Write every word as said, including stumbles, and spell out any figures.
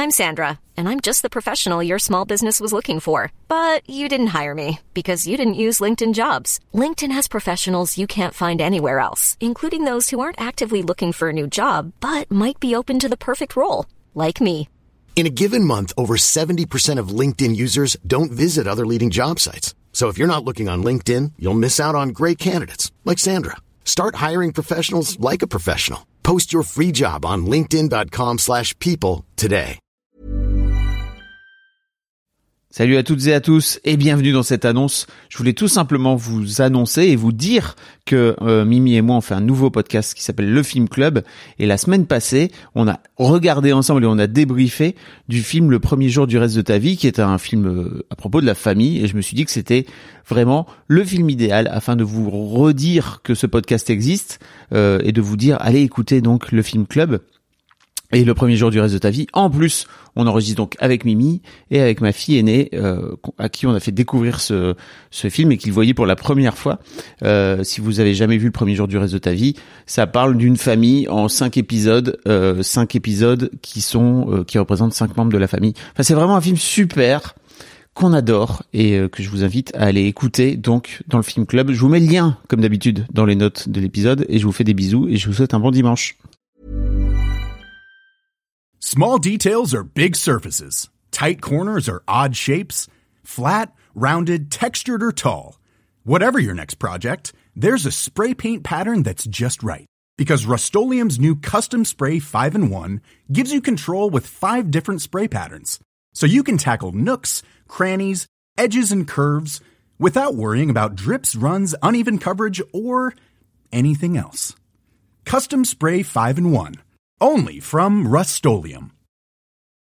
I'm Sandra, and I'm just the professional your small business was looking for. But you didn't hire me because you didn't use LinkedIn Jobs. LinkedIn has professionals you can't find anywhere else, including those who aren't actively looking for a new job, but might be open to the perfect role, like me. In a given month, over seventy percent of LinkedIn users don't visit other leading job sites. So if you're not looking on LinkedIn, you'll miss out on great candidates, like Sandra. Start hiring professionals like a professional. Post your free job on linkedin.com slash people today. Salut à toutes et à tous et bienvenue dans cette annonce. Je voulais tout simplement vous annoncer et vous dire que euh, Mimi et moi on fait un nouveau podcast qui s'appelle Le Film Club, et la semaine passée on a regardé ensemble et on a débriefé du film Le Premier Jour du Reste de ta Vie, qui est un film euh, à propos de la famille, et je me suis dit que c'était vraiment le film idéal afin de vous redire que ce podcast existe euh, et de vous dire allez écouter donc Le Film Club et Le Premier Jour du Reste de ta Vie. En plus, on enregistre donc avec Mimi et avec ma fille aînée, euh, à qui on a fait découvrir ce, ce film et qu'il voyait pour la première fois. Euh, si vous avez jamais vu Le Premier Jour du Reste de ta Vie, ça parle d'une famille en cinq épisodes, euh, cinq épisodes qui sont euh, qui représentent cinq membres de la famille. Enfin, c'est vraiment un film super qu'on adore et euh, que je vous invite à aller écouter donc dans le Film Club. Je vous mets le lien comme d'habitude dans les notes de l'épisode et je vous fais des bisous et je vous souhaite un bon dimanche. Small details are big surfaces. Tight corners are odd shapes. Flat, rounded, textured, or tall. Whatever your next project, there's a spray paint pattern that's just right. Because Rust-Oleum's new Custom Spray five in one gives you control with five different spray patterns. So you can tackle nooks, crannies, edges, and curves without worrying about drips, runs, uneven coverage, or anything else. Custom Spray five in one. Only from Rust-Oleum.